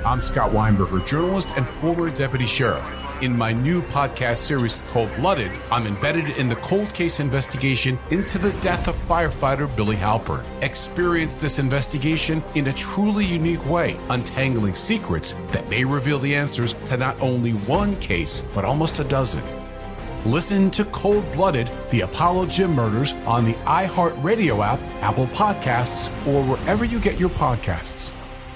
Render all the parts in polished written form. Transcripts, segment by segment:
I'm Scott Weinberger, journalist and former deputy sheriff. In my new podcast series, Cold Blooded, I'm embedded in the cold case investigation into the death of firefighter Billy Halpern. Experience this investigation in a truly unique way, untangling secrets that may reveal the answers to not only one case, but almost a dozen. Listen to Cold Blooded, the Apollo Gym Murders on the iHeartRadio app, Apple Podcasts, or wherever you get your podcasts.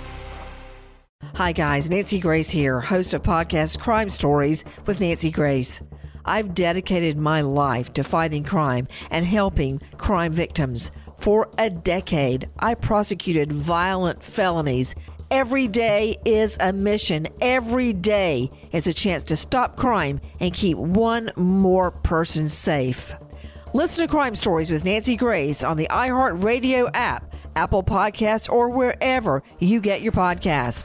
Hi guys, Nancy Grace here, host of podcast Crime Stories with Nancy Grace. I've dedicated my life to fighting crime and helping crime victims. For a decade, I prosecuted violent felonies. Every day is a mission. Every day is a chance to stop crime and keep one more person safe. Listen to Crime Stories with Nancy Grace on the iHeartRadio app, Apple Podcasts, or wherever you get your podcast.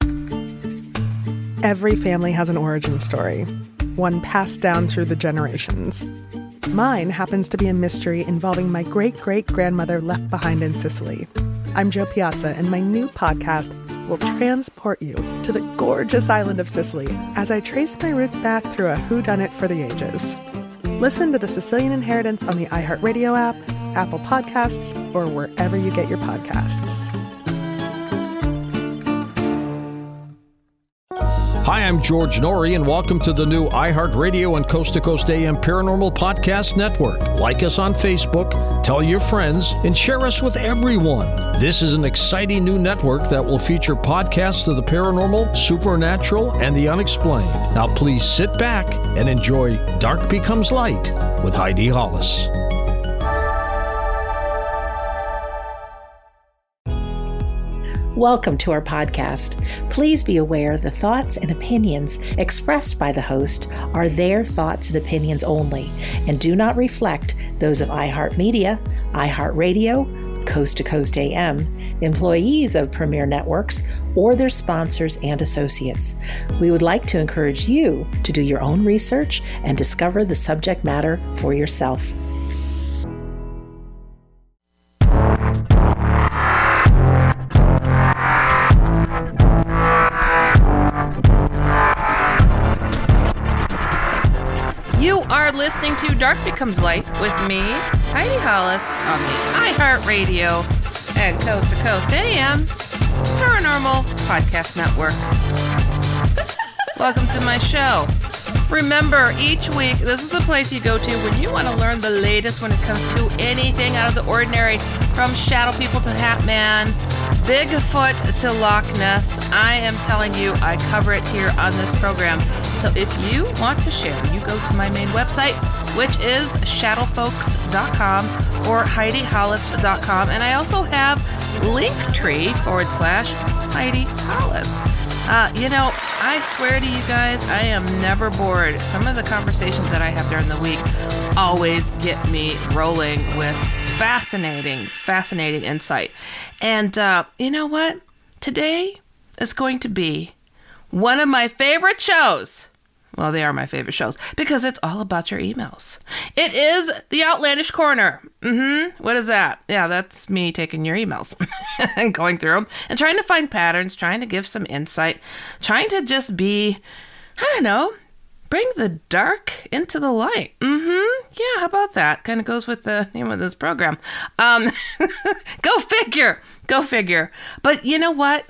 Every family has an origin story, one passed down through the generations. Mine happens to be a mystery involving my great-great-grandmother left behind in Sicily. I'm Jo Piazza, and my new podcast will transport you to the gorgeous island of Sicily as I trace my roots back through a whodunit for the ages. Listen to The Sicilian Inheritance on the iHeartRadio app, Apple Podcasts, or wherever you get your podcasts. Hi, I'm George Norrie, and welcome to the new iHeartRadio and Coast to Coast AM Paranormal Podcast Network. Like us on Facebook, tell your friends, and share us with everyone. This is an exciting new network that will feature podcasts of the paranormal, supernatural, and the unexplained. Now please sit back and enjoy Dark Becomes Light with Heidi Hollis. Welcome to our podcast. Please be aware the thoughts and opinions expressed by the host are their thoughts and opinions only and do not reflect those of iHeartMedia, iHeartRadio, Coast to Coast AM, employees of Premier Networks, or their sponsors and associates. We would like to encourage you to do your own research and discover the subject matter for yourself. You are listening to Dark Becomes Light with me, Heidi Hollis, on the iHeartRadio and Coast to Coast AM Paranormal Podcast Network. Welcome to my show. Remember, each week, this is the place you go to when you want to learn the latest when it comes to anything out of the ordinary, from shadow people to Hat Man, Bigfoot to Loch Ness. I am telling you, I cover it here on this program. So if you want to share, you go to my main website, which is shadowfolks.com or HeidiHollis.com. And I also have Linktree/Heidi Hollis. I swear to you guys, I am never bored. Some of the conversations that I have during the week always get me rolling with fascinating insight. And you know what? Today is going to be one of my favorite shows. Well, they are my favorite shows because it's all about your emails. It is the Outlandish Corner. What is that? Yeah, that's me taking your emails and going through them and trying to find patterns, trying to give some insight, trying to just be, I don't know, bring the dark into the light. Yeah, how about that? Kind of goes with the name of this program. Go figure. But you know what?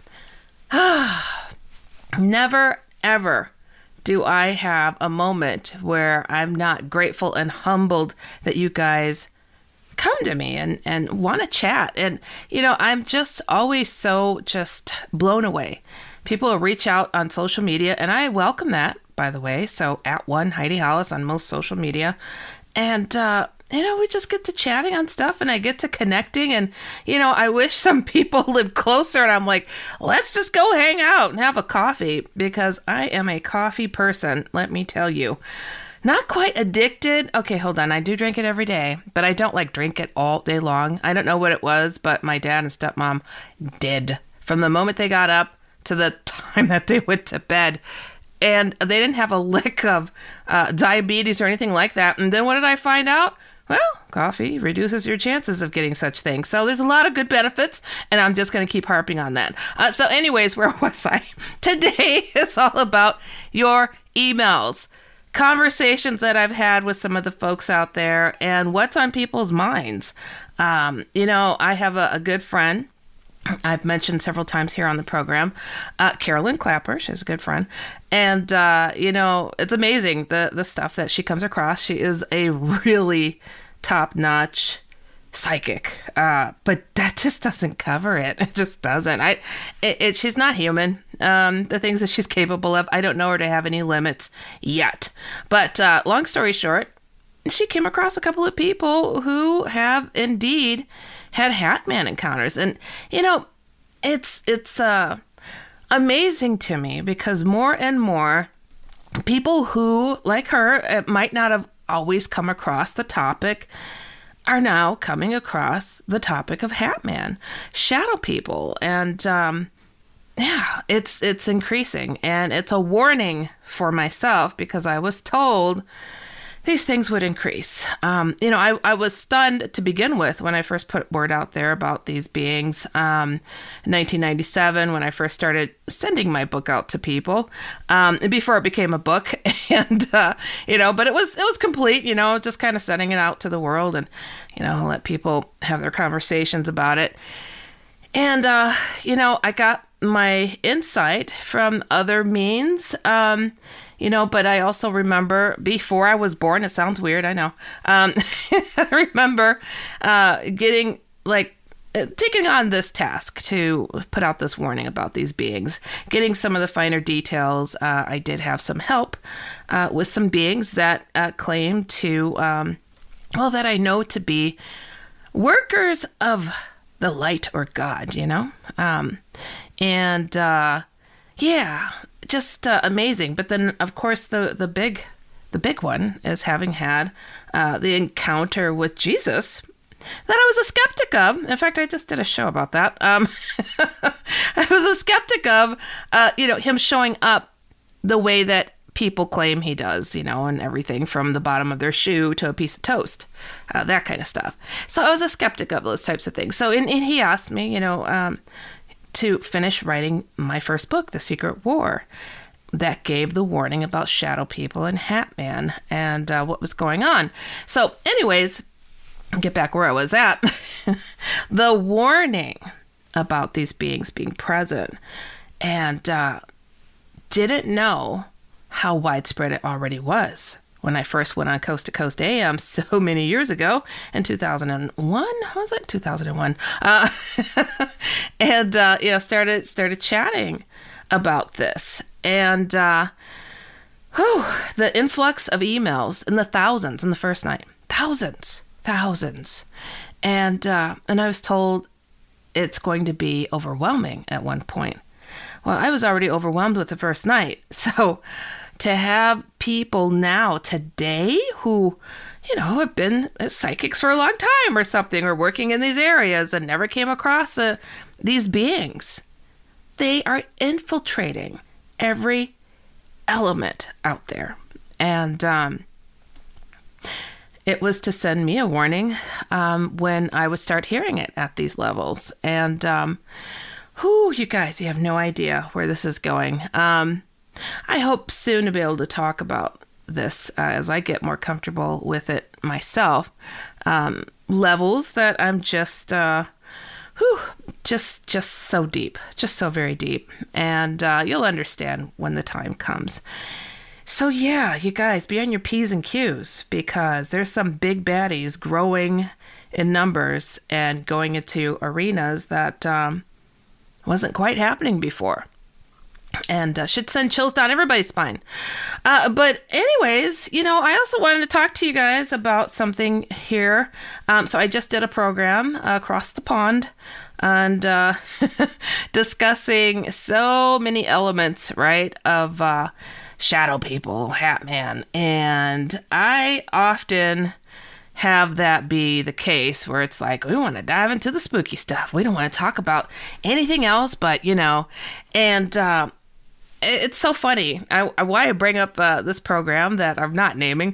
Never, ever do I have a moment where I'm not grateful and humbled that you guys come to me and want to chat. And, I'm just always so just blown away. People will reach out on social media, and I welcome that, by the way. So @1 Heidi Hollis on most social media. And, we just get to chatting on stuff, and I get to connecting, and, I wish some people lived closer, and I'm like, let's just go hang out and have a coffee, because I am a coffee person, let me tell you. Not quite addicted. Okay, hold on. I do drink it every day, but I don't drink it all day long. I don't know what it was, but my dad and stepmom did. From the moment they got up to the time that they went to bed. And they didn't have a lick of diabetes or anything like that. And then what did I find out? well, coffee reduces your chances of getting such things. So there's a lot of good benefits, and I'm just going to keep harping on that. So anyways, where was I? Today is all about your emails, conversations that I've had with some of the folks out there, and what's on people's minds. I have a good friend I've mentioned several times here on the program, Carolyn Clapper. She's a good friend. And, it's amazing the stuff that she comes across. She is a really top-notch psychic, but that just doesn't cover it. It just doesn't. She's not human. The things that she's capable of, I don't know her to have any limits yet. But long story short, she came across a couple of people who have indeed had Hat Man encounters. And, it's amazing to me because more and more people who, like her, might not have always come across the topic are now coming across the topic of Hat Man, shadow people. And, it's increasing. And it's a warning for myself because I was told these things would increase. I was stunned to begin with when I first put word out there about these beings. In 1997, when I first started sending my book out to people, before it became a book, and but it was complete. Just kind of sending it out to the world, and let people have their conversations about it. And I got my insight from other means. But I also remember before I was born, it sounds weird, I know. I remember taking on this task to put out this warning about these beings, getting some of the finer details. I did have some help with some beings that claim to, that I know to be workers of the light or God, just amazing. But then, of course, the big one is having had the encounter with Jesus that I was a skeptic of. In fact, I just did a show about that. I was a skeptic of, him showing up the way that people claim he does, and everything from the bottom of their shoe to a piece of toast, that kind of stuff. So I was a skeptic of those types of things. So and he asked me, to finish writing my first book, The Secret War, that gave the warning about shadow people and Hat Man and what was going on. So anyways, get back where I was at. The warning about these beings being present, and didn't know how widespread it already was. When I first went on Coast to Coast AM so many years ago in 2001, was it 2001? And started chatting about this, and the influx of emails in the thousands in the first night, thousands, and I was told it's going to be overwhelming at one point. Well, I was already overwhelmed with the first night, so to have people now today who, have been psychics for a long time or something, or working in these areas and never came across these beings, they are infiltrating every element out there. And it was to send me a warning when I would start hearing it at these levels. And you guys, you have no idea where this is going. I hope soon to be able to talk about this as I get more comfortable with it myself. Levels that I'm just so deep, just so very deep. And you'll understand when the time comes. So yeah, you guys, be on your P's and Q's, because there's some big baddies growing in numbers and going into arenas that wasn't quite happening before. And should send chills down everybody's spine. But anyways, I also wanted to talk to you guys about something here. So I just did a program across the pond and discussing so many elements, right, of shadow people, Hat Man. And I often have that be the case where it's like, we want to dive into the spooky stuff. We don't want to talk about anything else but, and it's so funny. Why I bring up this program that I'm not naming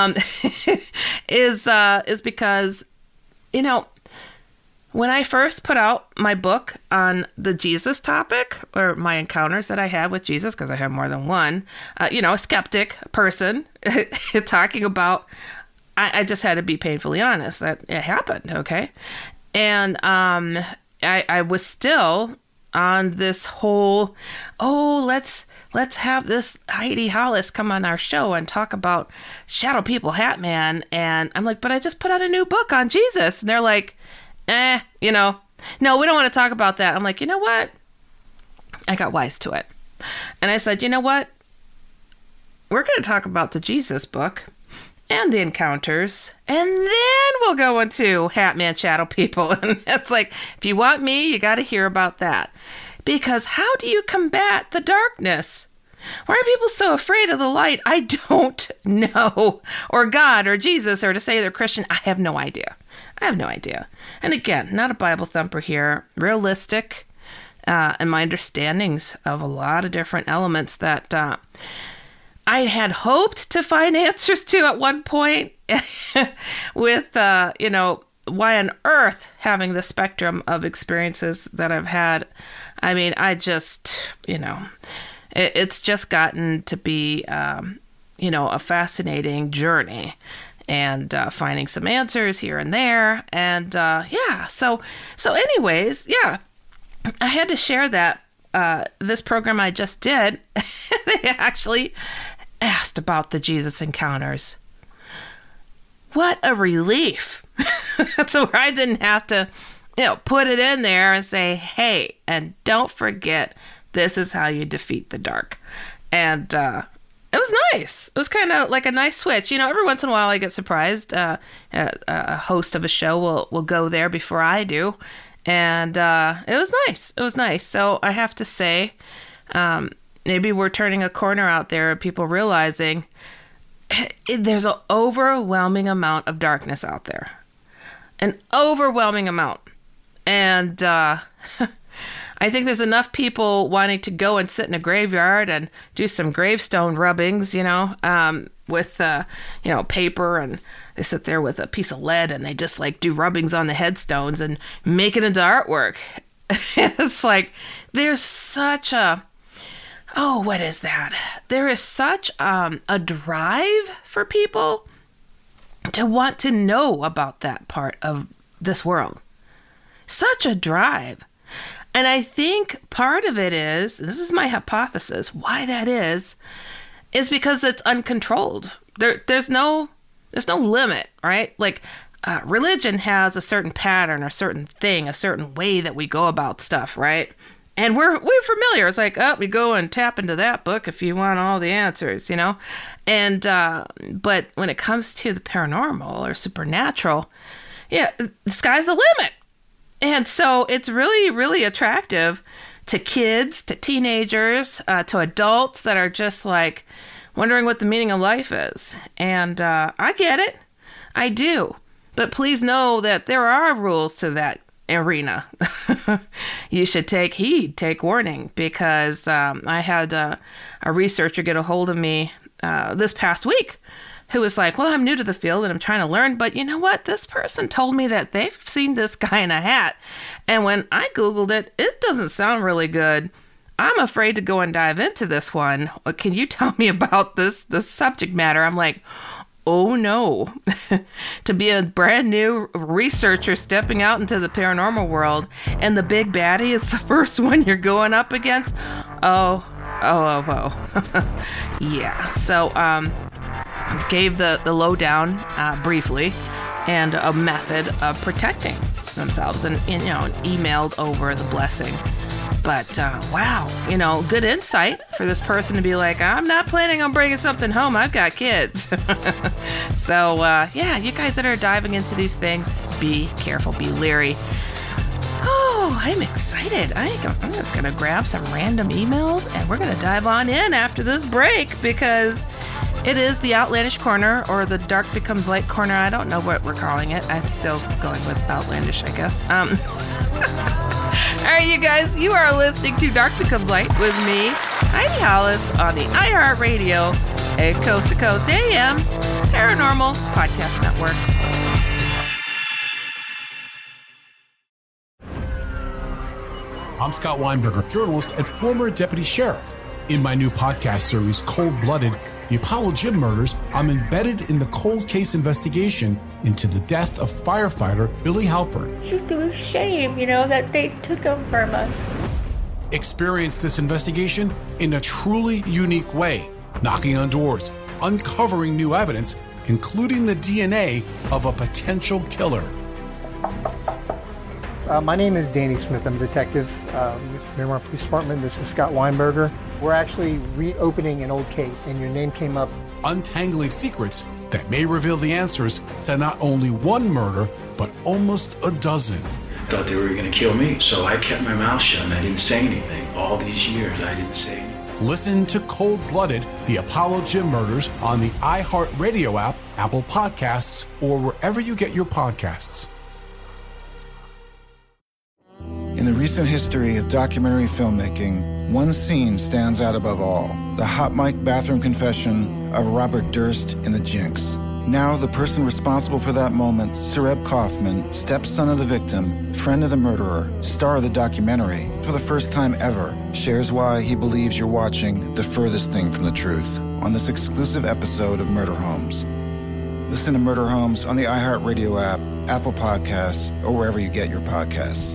is because, you know, when I first put out my book on the Jesus topic, or my encounters that I had with Jesus, because I have more than one, a skeptic person talking about, I just had to be painfully honest that it happened, okay? And I was still on this whole, let's have this Heidi Hollis come on our show and talk about Shadow People Hat Man. And I'm like, but I just put out a new book on Jesus. And they're like, no, we don't want to talk about that. I'm like, you know what? I got wise to it. And I said, you know what? We're going to talk about the Jesus book and the encounters, and then we'll go into Hat Man, Shadow People. And it's like, if you want me, you got to hear about that. Because how do you combat the darkness? Why are people so afraid of the light? I don't know. Or God, or Jesus, or to say they're Christian. I have no idea. And again, not a Bible thumper here. Realistic in my understandings of a lot of different elements that I had hoped to find answers to at one point with, why on earth having the spectrum of experiences that I've had. I mean, I just, it's just gotten to be, a fascinating journey. And finding some answers here and there. And so anyways, I had to share that this program I just did, they actually asked about the Jesus encounters. What a relief. So I didn't have to, put it in there and say, hey, and don't forget, this is how you defeat the dark. And it was nice. It was kind of like a nice switch. Every once in a while I get surprised. A host of a show will go there before I do. And it was nice. It was nice. So I have to say, maybe we're turning a corner out there of people realizing there's an overwhelming amount of darkness out there. An overwhelming amount. And I think there's enough people wanting to go and sit in a graveyard and do some gravestone rubbings, with, paper, and they sit there with a piece of lead and they just do rubbings on the headstones and make it into artwork. It's like, there's such a, what is that? There is such a drive for people to want to know about that part of this world. Such a drive. And I think part of it is, this is my hypothesis, why that is because it's uncontrolled. There's no limit, right? Religion has a certain pattern, a certain thing, a certain way that we go about stuff, right? And we're familiar. It's like, we go and tap into that book if you want all the answers, And but when it comes to the paranormal or supernatural, the sky's the limit. And so it's really, really attractive to kids, to teenagers, to adults that are just wondering what the meaning of life is. And I get it. I do. But please know that there are rules to that arena. You should take heed, take warning, because I had a researcher get a hold of me this past week who was like, well, I'm new to the field and I'm trying to learn, but you know what? This person told me that they've seen this guy in a hat. And when I Googled it, it doesn't sound really good. I'm afraid to go and dive into this one. Can you tell me about this subject matter? I'm like, oh no. To be a brand new researcher stepping out into the paranormal world and the big baddie is the first one you're going up against. Oh. Yeah. So, gave the lowdown briefly and a method of protecting themselves and emailed over the blessing. But wow, good insight for this person to be like, I'm not planning on bringing something home. I've got kids. So you guys that are diving into these things, be careful, be leery. Oh, I'm excited. I'm just going to grab some random emails and we're going to dive on in after this break because it is the Outlandish Corner, or the Dark Becomes Light Corner. I don't know what we're calling it. I'm still going with Outlandish, I guess. All right, you guys, you are listening to Dark Becomes Light with me, Heidi Hollis, on the iHeartRadio and Coast to Coast AM Paranormal Podcast Network. I'm Scott Weinberger, journalist and former deputy sheriff. In my new podcast series, Cold Blooded, The Apollo Gym Murders, I'm embedded in the cold case investigation into the death of firefighter Billy Halpern. It's just a shame, that they took him from us. Experience this investigation in a truly unique way, knocking on doors, uncovering new evidence, including the DNA of a potential killer. My name is Danny Smith. I'm a detective with Miramar Police Department. This is Scott Weinberger. We're actually reopening an old case, and your name came up. Untangling secrets that may reveal the answers to not only one murder, but almost a dozen. I thought they were going to kill me, so I kept my mouth shut and I didn't say anything. All these years, I didn't say anything. Listen to Cold Blooded, The Apollo Gym Murders on the iHeartRadio app, Apple Podcasts, or wherever you get your podcasts. In the recent history of documentary filmmaking, one scene stands out above all: the hot mic bathroom confession of Robert Durst in The Jinx. Now, the person responsible for that moment, Sareb Kaufman, stepson of the victim, friend of the murderer, star of the documentary, for the first time ever, shares why he believes you're watching the furthest thing from the truth on this exclusive episode of Murder Homes. Listen to Murder Homes on the iHeartRadio app, Apple Podcasts, or wherever you get your podcasts.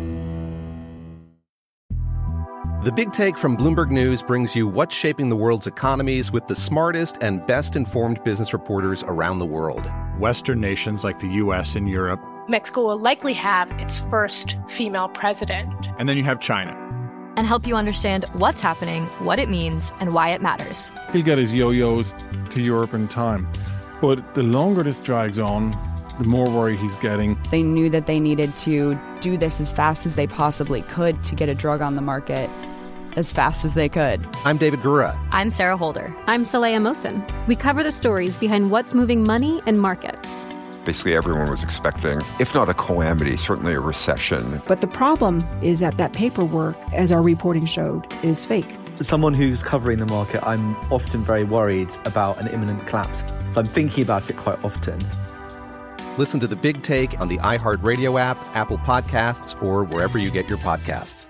The Big Take from Bloomberg News brings you what's shaping the world's economies with the smartest and best-informed business reporters around the world. Western nations like the U.S. and Europe. Mexico will likely have its first female president. And then you have China. And help you understand what's happening, what it means, and why it matters. He'll get his yo-yos to Europe in time. But the longer this drags on, the more worry he's getting. They knew that they needed to do this as fast as they possibly could to get a drug on the market as fast as they could. I'm David Gura. I'm Sarah Holder. I'm Saleha Mohsen. We cover the stories behind what's moving money and markets. Basically, everyone was expecting, if not a calamity, certainly a recession. But the problem is that paperwork, as our reporting showed, is fake. As someone who's covering the market, I'm often very worried about an imminent collapse. So I'm thinking about it quite often. Listen to The Big Take on the iHeartRadio app, Apple Podcasts, or wherever you get your podcasts.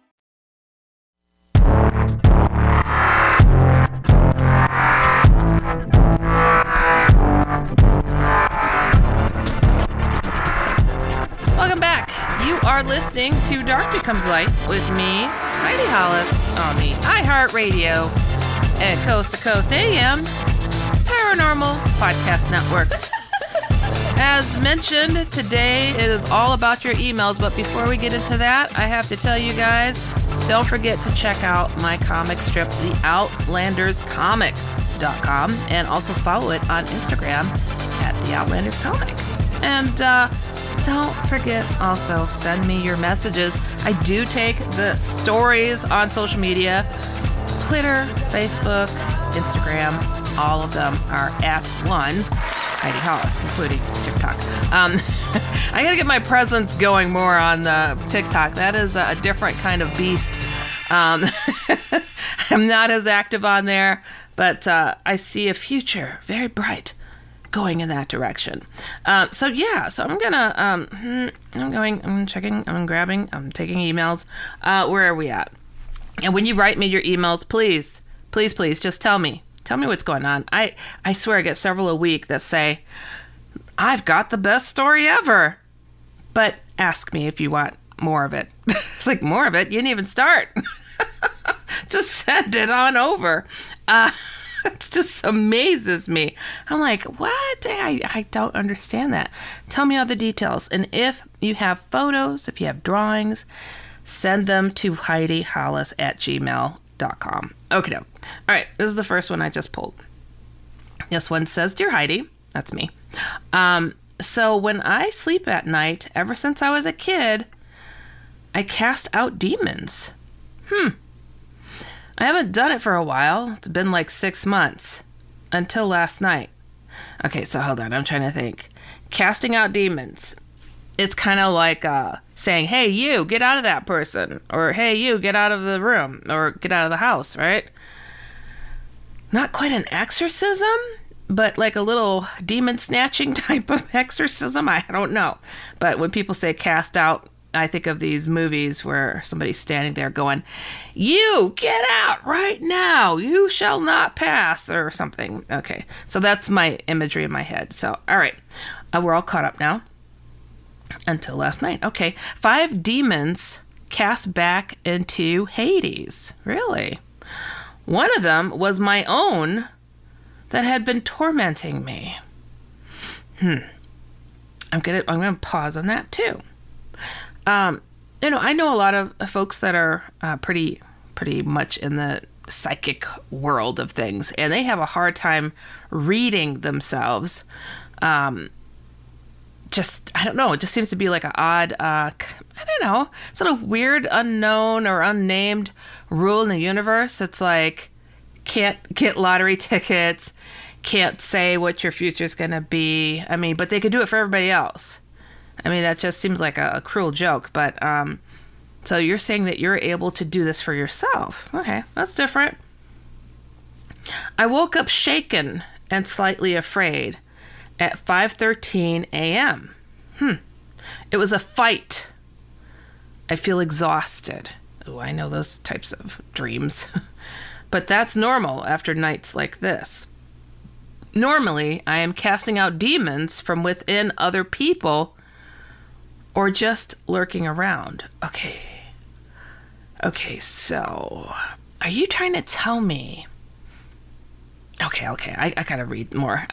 Welcome back. You are listening to Dark Becomes Light with me, Heidi Hollis, on the iHeartRadio and Coast to Coast AM Paranormal Podcast Network. As mentioned, today it is all about your emails, but before we get into that, I have to tell you guys, don't forget to check out my comic strip, theoutlanderscomic.com, and also follow it on Instagram at theoutlanderscomic. And don't forget, also send me your messages. I do take the stories on social media, Twitter, Facebook, Instagram. All of them are at one Heidi Hollis, including TikTok. I gotta get my presence going more on the TikTok. That is a different kind of beast. I'm not as active on there, but I see a future very bright going in that direction. So I'm gonna, I'm checking, I'm grabbing, I'm taking emails. Where are we at? And when you write me your emails, please, just tell me what's going on. I swear I get several a week that say, I've got the best story ever, but ask me if you want more of it. It's like, more of it? You didn't even start. Just send it on over. It just amazes me. I'm like, what? I don't understand that. Tell me all the details. And if you have photos, if you have drawings, send them to HeidiHollis@gmail.com. Okay, all right, this is the first one I just pulled. This one says, Dear Heidi, that's me. So when I sleep at night, ever since I was a kid, I cast out demons. I haven't done it for a while. It's been like 6 months. Until last night. Okay, so hold on. I'm trying to think. Casting out demons. it's kind of like saying, hey, you, get out of that person. Or, hey, you, get out of the room. Or get out of the house, right? Not quite an exorcism, but like a little demon snatching type of exorcism. I don't know. But when people say cast out, I think of these movies where somebody's standing there going, you, get out right now. You shall not pass, or something. Okay, so that's my imagery in my head. So, all right, we're all caught up now. Until last night. Okay, 5 demons cast back into Hades. Really? One of them was my own that had been tormenting me. I'm gonna pause on that too. I know a lot of folks that are pretty much in the psychic world of things, and they have a hard time reading themselves. I don't know, it just seems to be like an odd, I don't know, sort of weird, unknown or unnamed rule in the universe. It's like, can't get lottery tickets, can't say what your future's going to be. I mean, but they could do it for everybody else. I mean, that just seems like a cruel joke. But, so you're saying that you're able to do this for yourself. Okay, that's different. I woke up shaken and slightly afraid at 5:13 a.m. It was a fight. I feel exhausted. Oh, I know those types of dreams. But that's normal after nights like this. Normally, I am casting out demons from within other people or just lurking around. Okay, so are you trying to tell me? Okay, I gotta read more.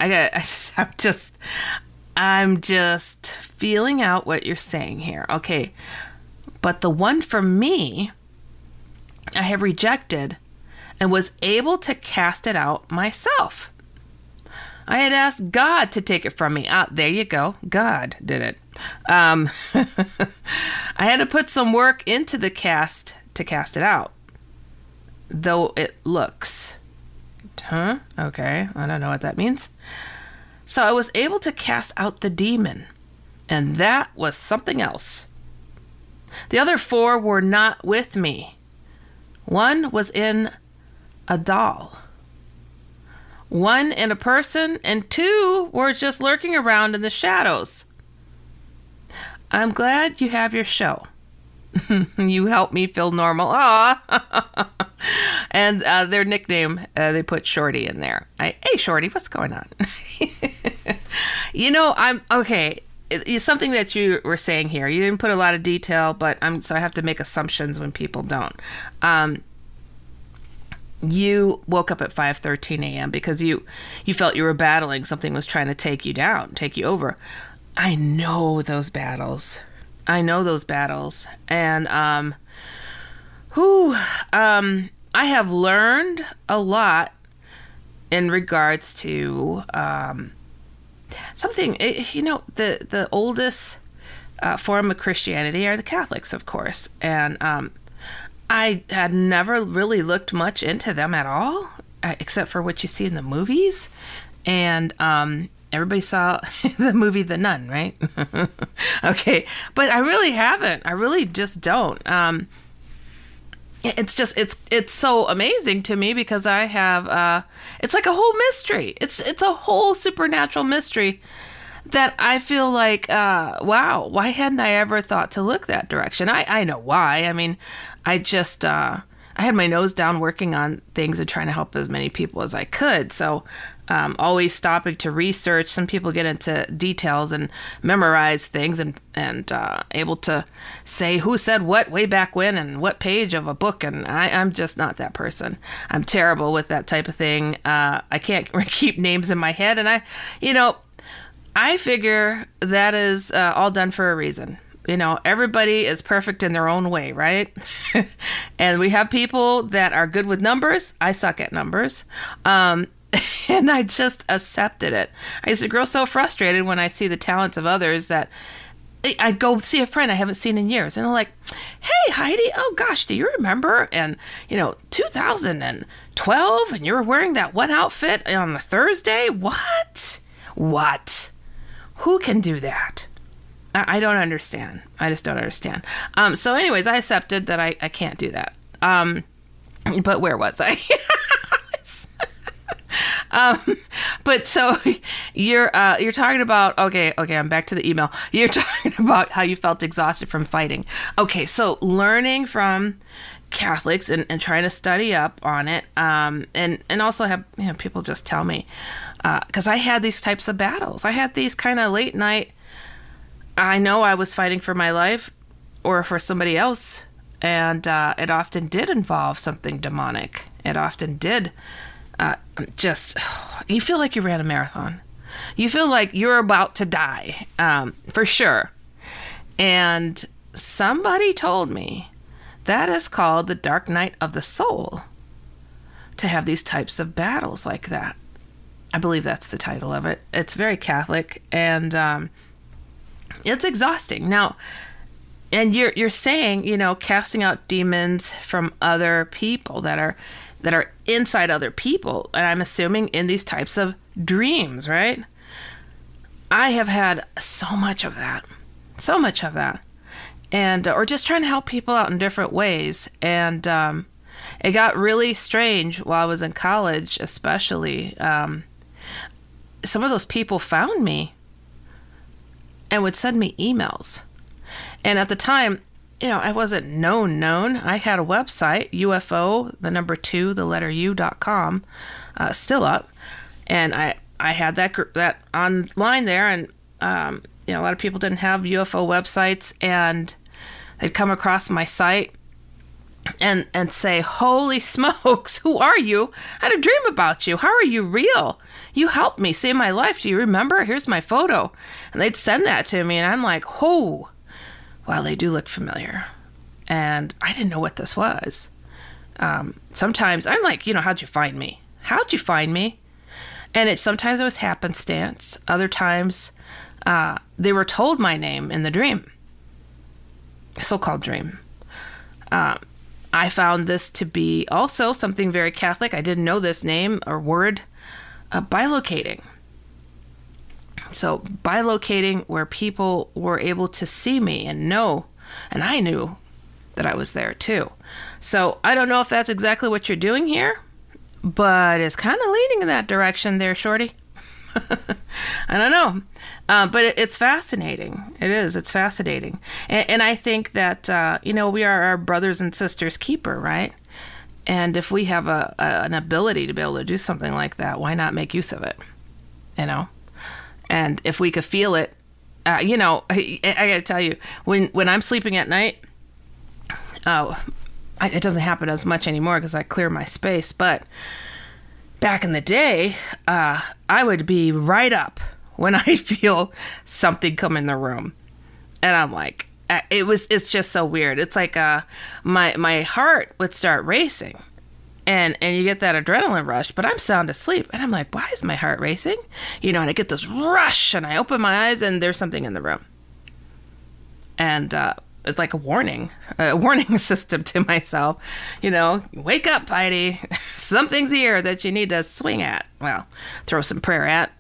I'm just feeling out what you're saying here. Okay, but the one for me, I have rejected and was able to cast it out myself. I had asked God to take it from me. There you go. God did it. I had to put some work into the cast to cast it out, though it looks... Okay, I don't know what that means. So I was able to cast out the demon, and that was something else. The other 4 were not with me. 1 was in a doll, 1 in a person, and 2 were just lurking around in the shadows. I'm glad you have your show. You help me feel normal. Aw. And their nickname, they put Shorty in there. Hey, Shorty, what's going on? I'm okay. It's something that you were saying here. You didn't put a lot of detail, but so I have to make assumptions when people don't. You woke up at 5:13 a.m. because you felt you were battling. Something was trying to take you down, take you over. I know those battles. And I have learned a lot in regards to something. The oldest form of Christianity are the Catholics, of course, and I had never really looked much into them at all, except for what you see in the movies. And everybody saw the movie The Nun, right? Okay, but I really haven't. I really just don't. It's so amazing to me because I have it's like a whole mystery. It's a whole supernatural mystery that I feel like wow, why hadn't I ever thought to look that direction? I know why. I mean, I just I had my nose down working on things and trying to help as many people as I could. So always stopping to research. Some people get into details and memorize things and able to say who said what way back when and what page of a book. And I'm just not that person. I'm terrible with that type of thing. I can't keep names in my head. And I figure that is all done for a reason. Everybody is perfect in their own way, right? And we have people that are good with numbers. I suck at numbers. And I just accepted it. I used to grow so frustrated when I see the talents of others that I'd go see a friend I haven't seen in years. And they're like, hey, Heidi, oh gosh, do you remember? And, 2012, and you were wearing that one outfit on a Thursday? What? Who can do that? I don't understand. I just don't understand. So anyways, I accepted that I can't do that. But where was I? But so you're talking about, okay, I'm back to the email. You're talking about how you felt exhausted from fighting. Okay, so learning from Catholics and trying to study up on it, and also have people just tell me, because I had these types of battles. I had these kind of late night, I know I was fighting for my life or for somebody else, and it often did involve something demonic. It often did you feel like you ran a marathon. You feel like you're about to die, for sure. And somebody told me that is called the dark night of the soul, to have these types of battles like that. I believe that's the title of it. It's very Catholic, and it's exhausting. Now, and you're saying, casting out demons from other people that are inside other people, and I'm assuming in these types of dreams, right? I have had so much of that, and or just trying to help people out in different ways, and it got really strange while I was in college, especially. Some of those people found me and would send me emails, and at the time, I wasn't known. I had a website, UFO, the number 2, the letter U.com, still up. And I had that online there. And, a lot of people didn't have UFO websites. And they'd come across my site and say, holy smokes, who are you? I had a dream about you. How are you real? You helped me save my life. Do you remember? Here's my photo. And they'd send that to me. And I'm like, oh. Well, they do look familiar, and I didn't know what this was. Sometimes I'm like, how'd you find me? And sometimes it was happenstance. Other times, they were told my name in the dream, so-called dream. I found this to be also something very Catholic. I didn't know this name or word, bilocating. So bilocating, where people were able to see me and know, and I knew that I was there too. So I don't know if that's exactly what you're doing here, but it's kind of leaning in that direction there, Shorty. I don't know. But it's fascinating. It is. It's fascinating. And I think that, we are our brothers and sisters' keeper, right? And if we have an ability to be able to do something like that, why not make use of it? And if we could feel it, I got to tell you, when I'm sleeping at night, it doesn't happen as much anymore because I clear my space. But back in the day, I would be right up when I feel something come in the room. And I'm like, it's just so weird. It's like my heart would start racing. And you get that adrenaline rush, but I'm sound asleep. And I'm like, why is my heart racing? And I get this rush, and I open my eyes, and there's something in the room. And it's like a warning system to myself. Wake up, Heidi. Something's here that you need to swing at. Well, throw some prayer at.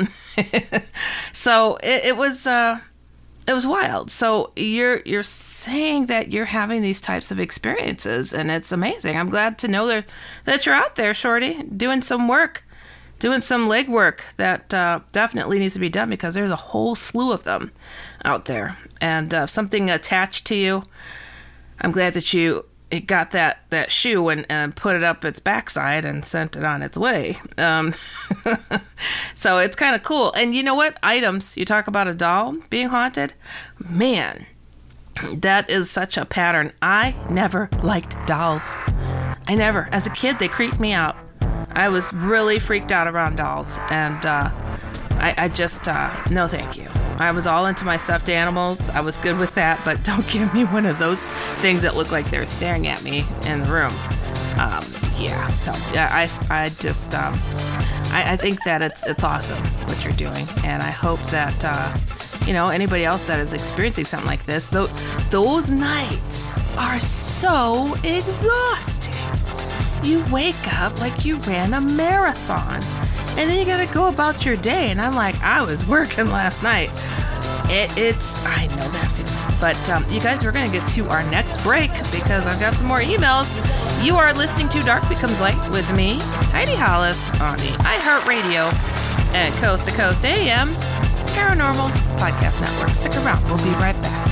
So it was wild. So you're saying that you're having these types of experiences, and it's amazing. I'm glad to know that you're out there, Shorty, doing some work, doing some legwork that definitely needs to be done, because there's a whole slew of them out there. And if something attached to you, I'm glad that it got that shoe and put it up its backside and sent it on its way. So it's kind of cool. And you know what? Items, you talk about a doll being haunted. Man, that is such a pattern. I never liked dolls. I never. As a kid, they creeped me out. I was really freaked out around dolls. And I just, no thank you. I was all into my stuffed animals. I was good with that, but don't give me one of those things that look like they're staring at me in the room. I think that it's awesome what you're doing, and I hope that anybody else that is experiencing something like this, those nights are so exhausting. You wake up like you ran a marathon, and then you gotta go about your day. And I'm like, I was working last night, I know that feeling. But you guys, we're going to get to our next break because I've got some more emails. You are listening to Dark Becomes Light with me, Heidi Hollis, on the iHeartRadio and Coast to Coast AM Paranormal Podcast Network. Stick around. We'll be right back.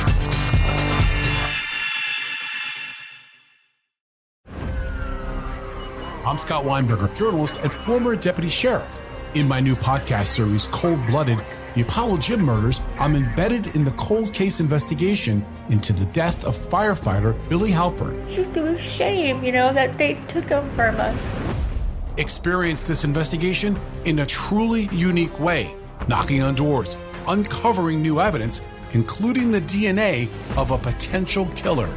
I'm Scott Weinberger, journalist and former deputy sheriff. In my new podcast series, Cold Blooded, The Apollo Gym Murders, I'm embedded in the cold case investigation into the death of firefighter Billy Halpern. It's just a shame, that they took him from us. Experience this investigation in a truly unique way, knocking on doors, uncovering new evidence, including the DNA of a potential killer.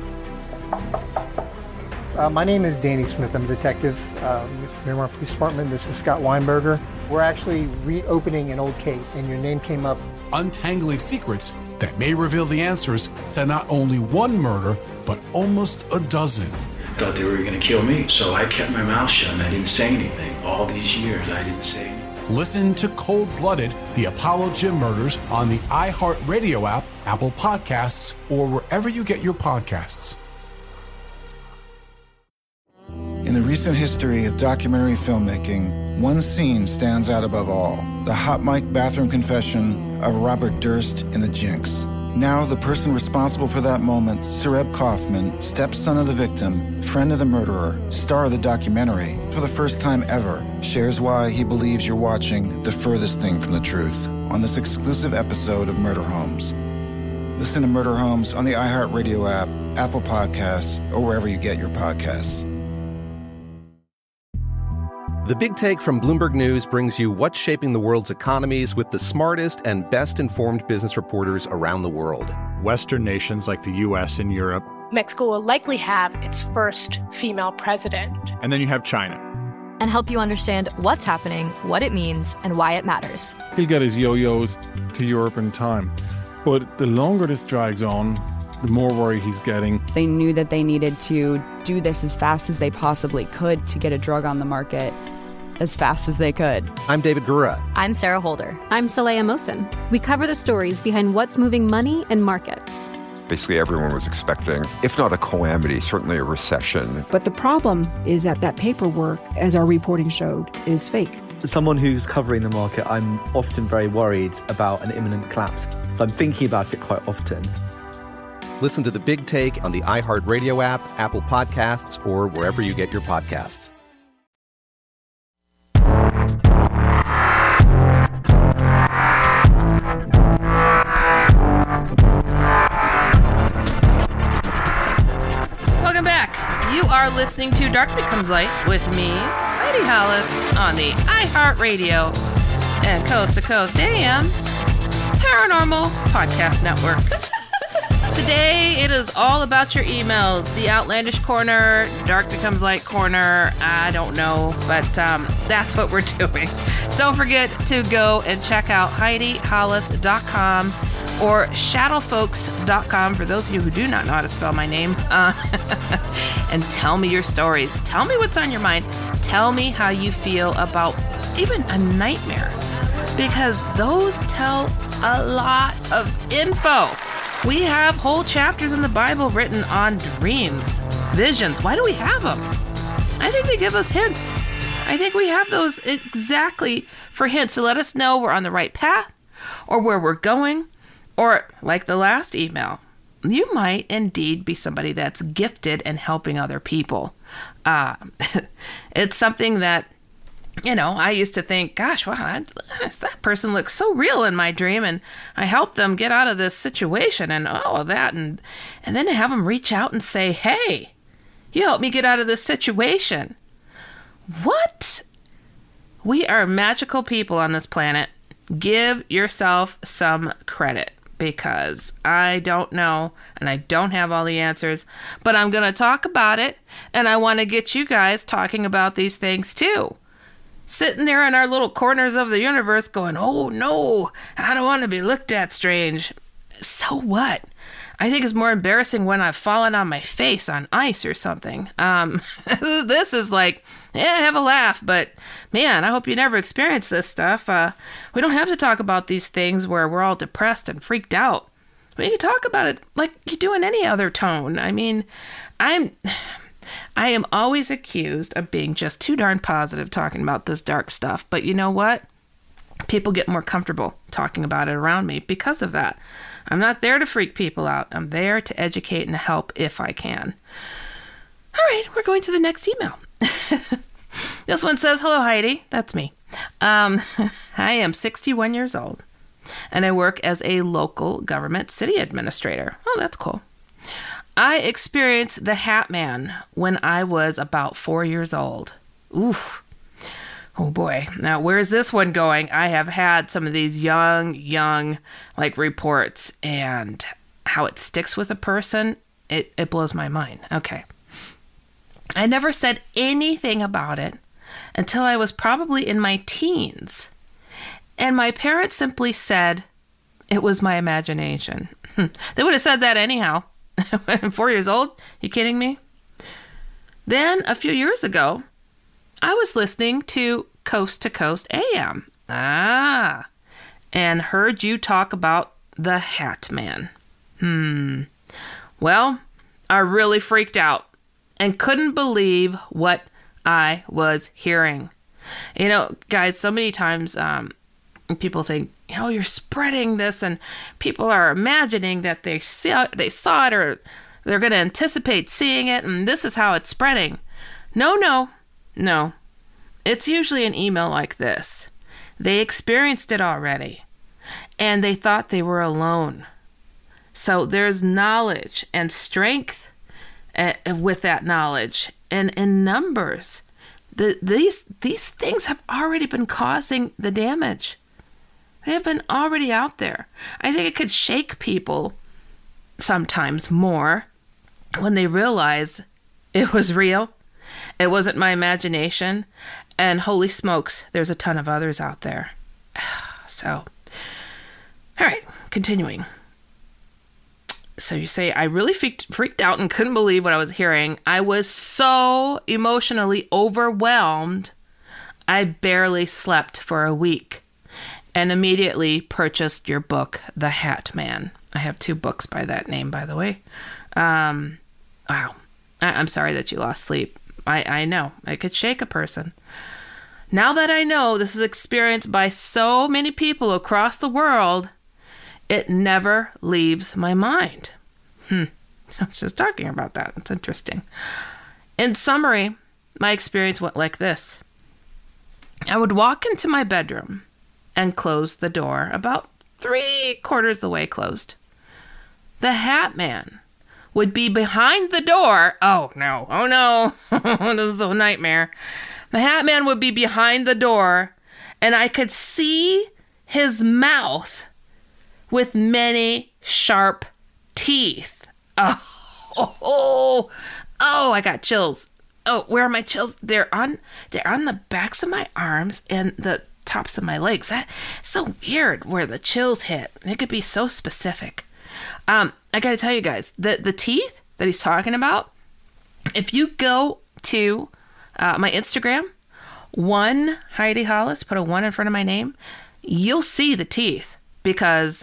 My name is Danny Smith. I'm a detective with Miramar Police Department. This is Scott Weinberger. We're actually reopening an old case, and your name came up. Untangling secrets that may reveal the answers to not only one murder, but almost a dozen. Thought they were going to kill me, so I kept my mouth shut and I didn't say anything. All these years, I didn't say anything. Listen to Cold Blooded, The Apollo Gym Murders on the iHeartRadio app, Apple Podcasts, or wherever you get your podcasts. In the recent history of documentary filmmaking, one scene stands out above all: the hot mic bathroom confession of Robert Durst in The Jinx. Now, the person responsible for that moment, Sareb Kaufman, stepson of the victim, friend of the murderer, star of the documentary, for the first time ever, shares why he believes you're watching the furthest thing from the truth on this exclusive episode of Murder Homes. Listen to Murder Homes on the iHeartRadio app, Apple Podcasts, or wherever you get your podcasts. The Big Take from Bloomberg News brings you what's shaping the world's economies with the smartest and best-informed business reporters around the world. Western nations like the U.S. and Europe. Mexico will likely have its first female president. And then you have China. And help you understand what's happening, what it means, and why it matters. He'll get his yo-yos to Europe in time. But the longer this drags on, the more worry he's getting. They knew that they needed to do this as fast as they possibly could to get a drug on the market as fast as they could. I'm David Gura. I'm Sarah Holder. I'm Saleha Mohsen. We cover the stories behind what's moving money and markets. Basically, everyone was expecting, if not a calamity, certainly a recession. But the problem is that paperwork, as our reporting showed, is fake. As someone who's covering the market, I'm often very worried about an imminent collapse. So I'm thinking about it quite often. Listen to The Big Take on the iHeartRadio app, Apple Podcasts, or wherever you get your podcasts. Welcome back. You are listening to Dark Becomes Light with me, Heidi Hollis, on the iHeartRadio and Coast to Coast AM Paranormal Podcast Network. Today, it is all about your emails. The Outlandish Corner, Dark Becomes Light Corner, I don't know, but that's what we're doing. Don't forget to go and check out HeidiHollis.com or shadowfolks.com for those of you who do not know how to spell my name. And tell me your stories. Tell me what's on your mind. Tell me how you feel about even a nightmare, because those tell a lot of info. We have whole chapters in the Bible written on dreams, visions. Why do we have them? I think they give us hints. I think we have those exactly for hints to let us know we're on the right path or where we're going. Or, like the last email, you might indeed be somebody that's gifted in helping other people. It's something that, I used to think, gosh, wow, that person looks so real in my dream, and I helped them get out of this situation and all of that. And then to have them reach out and say, hey, you helped me get out of this situation. What? We are magical people on this planet. Give yourself some credit, because I don't know and I don't have all the answers, but I'm going to talk about it, and I want to get you guys talking about these things too. Sitting there in our little corners of the universe going, oh no, I don't want to be looked at strange. So what? I think it's more embarrassing when I've fallen on my face on ice or something. This is like, yeah, have a laugh, but man, I hope you never experience this stuff. We don't have to talk about these things where we're all depressed and freaked out. We can talk about it like you do in any other tone. I mean, I am always accused of being just too darn positive talking about this dark stuff. But you know what? People get more comfortable talking about it around me because of that. I'm not there to freak people out. I'm there to educate and help if I can. All right, we're going to the next email. This one says, hello, Heidi. That's me. I am 61 years old, and I work as a local government city administrator. Oh, that's cool. I experienced the Hat Man when I was about 4 years old. Oof. Oh boy. Now, where's this one going? I have had some of these young, like reports, and how it sticks with a person. It blows my mind. Okay. I never said anything about it until I was probably in my teens. And my parents simply said it was my imagination. They would have said that anyhow. 4 years old? You kidding me? Then, a few years ago, I was listening to Coast to Coast AM. And heard you talk about the Hat Man. Well, I really freaked out and couldn't believe what I was hearing. You know, guys, so many times people think, oh, you're spreading this, and people are imagining that they saw it, or they're going to anticipate seeing it, and this is how it's spreading. No. It's usually an email like this. They experienced it already, and they thought they were alone. So there's knowledge and strength with that knowledge, and in numbers. These things have already been causing the damage. They have been already out there. I think it could shake people sometimes more when they realize it was real. It wasn't my imagination. And holy smokes, there's a ton of others out there. So, all right, continuing. So you say, I really freaked out and couldn't believe what I was hearing. I was so emotionally overwhelmed, I barely slept for a week. And immediately purchased your book, The Hat Man. I have 2 books by that name, by the way. Wow. I'm sorry that you lost sleep. I know. It could shake a person. Now that I know this is experienced by so many people across the world, it never leaves my mind. I was just talking about that. It's interesting. In summary, my experience went like this. I would walk into my bedroom and close the door, about 3/4 the way closed. The Hat Man would be behind the door. Oh no. This is a nightmare. The Hat Man would be behind the door, and I could see his mouth with many sharp teeth. Oh, I got chills. Oh, where are my chills? They're on the backs of my arms and the tops of my legs. That's so weird where the chills hit. It could be so specific. I got to tell you guys, the teeth that he's talking about, if you go to my Instagram, one Heidi Hollis, put a 1 in front of my name, you'll see the teeth, because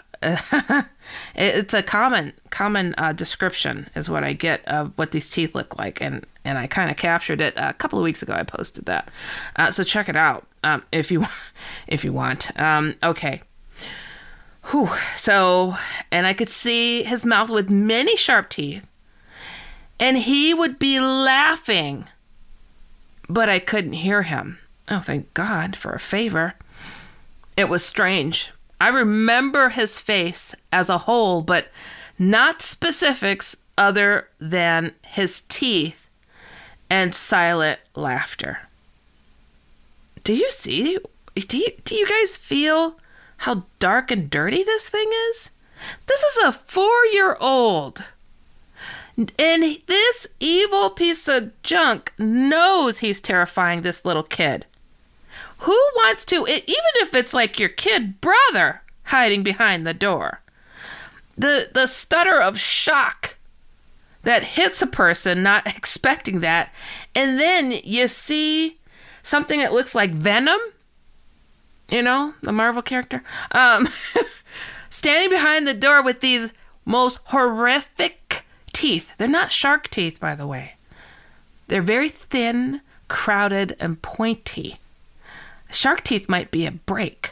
it's a common description is what I get of what these teeth look like, and I kind of captured it a couple of weeks ago. I posted that, so check it out if you want. Okay. Whew. So, and I could see his mouth with many sharp teeth, and he would be laughing, but I couldn't hear him. Oh, thank God for a favor. It was strange. I remember his face as a whole, but not specifics other than his teeth and silent laughter. Do you see? Do you guys feel how dark and dirty this thing is? This is a 4-year-old. And this evil piece of junk knows he's terrifying this little kid. Who wants to, even if it's like your kid brother hiding behind the door? the stutter of shock that hits a person not expecting that, and then you see something that looks like Venom, you know, the Marvel character, standing behind the door with these most horrific teeth. They're not shark teeth, by the way. They're very thin, crowded, and pointy. Shark teeth might be a break.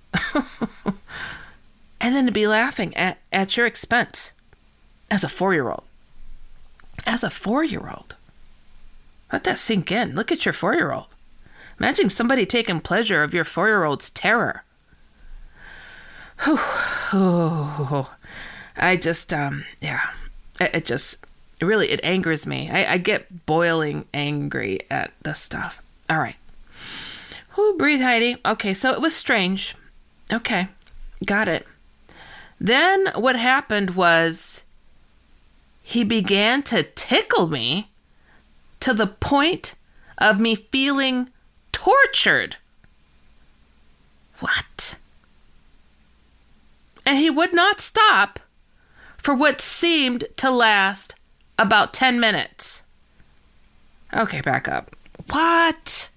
And then to be laughing at your expense as a 4-year-old. As a 4-year-old. Let that sink in. Look at your 4-year-old. Imagine somebody taking pleasure of your 4-year-old's terror. I just, it angers me. I get boiling angry at this stuff. All right. Breathe, Heidi. Okay, so it was strange. Okay, got it. Then what happened was he began to tickle me to the point of me feeling tortured. What? And he would not stop for what seemed to last about 10 minutes. Okay, back up. What?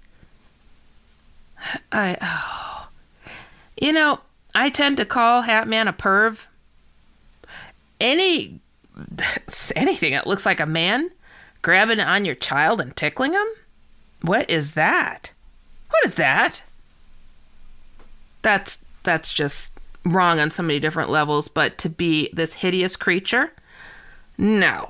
You know, I tend to call Hatman a perv. Anything that looks like a man grabbing on your child and tickling him? What is that? What is that? That's just wrong on so many different levels, but to be this hideous creature? No.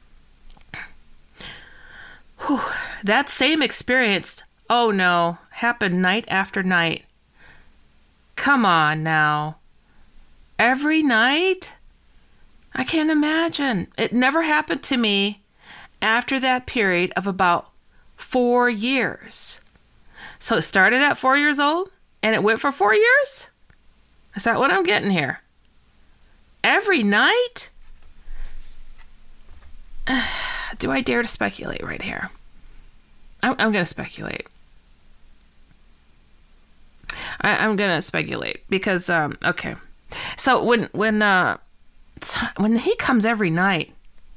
Whew. That same experience, oh no, happened night after night. Come on now. Every night? I can't imagine. It never happened to me after that period of about 4 years. So it started at 4 years old and it went for 4 years? Is that what I'm getting here? Every night? Do I dare to speculate right here? I'm going to speculate. I'm going to speculate because, okay. So when he comes every night,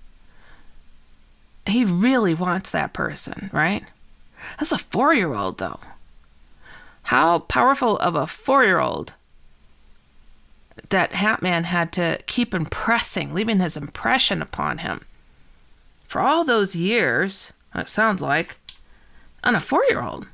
he really wants that person, right? That's a 4-year-old, though. How powerful of a 4-year-old that Hatman had to keep impressing, leaving his impression upon him for all those years, it sounds like, on a 4-year-old.